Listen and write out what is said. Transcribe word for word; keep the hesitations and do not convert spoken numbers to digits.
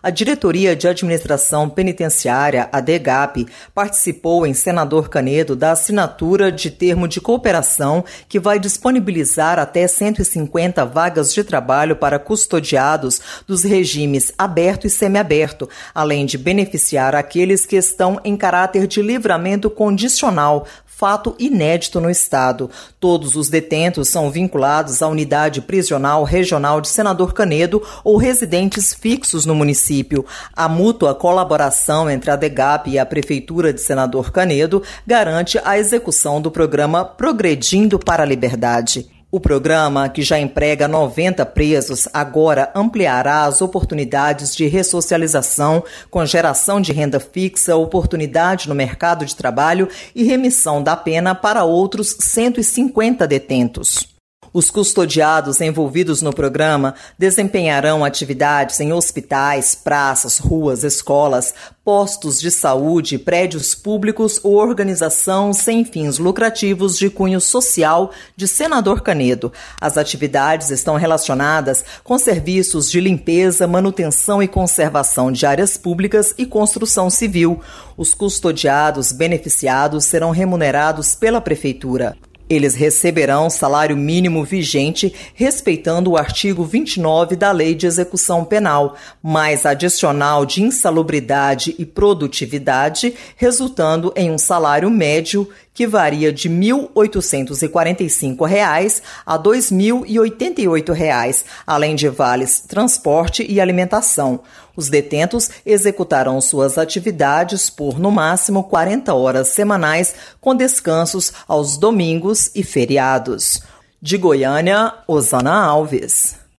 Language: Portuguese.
A Diretoria de Administração Penitenciária, a DEGAP, participou em Senador Canedo da assinatura de termo de cooperação que vai disponibilizar até cento e cinquenta vagas de trabalho para custodiados dos regimes aberto e semiaberto, além de beneficiar aqueles que estão em caráter de livramento condicional, fato inédito no Estado. Todos os detentos são vinculados à Unidade Prisional Regional de Senador Canedo ou residentes fixos no município. A mútua colaboração entre a DEGAP e a Prefeitura de Senador Canedo garante a execução do programa Progredindo para a Liberdade. O programa, que já emprega noventa presos, agora ampliará as oportunidades de ressocialização, com geração de renda fixa, oportunidade no mercado de trabalho e remissão da pena para outros cento e cinquenta detentos. Os custodiados envolvidos no programa desempenharão atividades em hospitais, praças, ruas, escolas, postos de saúde, prédios públicos ou organização sem fins lucrativos de cunho social de Senador Canedo. As atividades estão relacionadas com serviços de limpeza, manutenção e conservação de áreas públicas e construção civil. Os custodiados beneficiados serão remunerados pela Prefeitura. Eles receberão salário mínimo vigente, respeitando o artigo vinte e nove da Lei de Execução Penal, mais adicional de insalubridade e produtividade, resultando em um salário médio que varia de mil oitocentos e quarenta e cinco reais a dois mil e oitenta e oito reais, além de vales transporte e alimentação. Os detentos executarão suas atividades por, no máximo, quarenta horas semanais, com descansos aos domingos e feriados. De Goiânia, Osana Alves.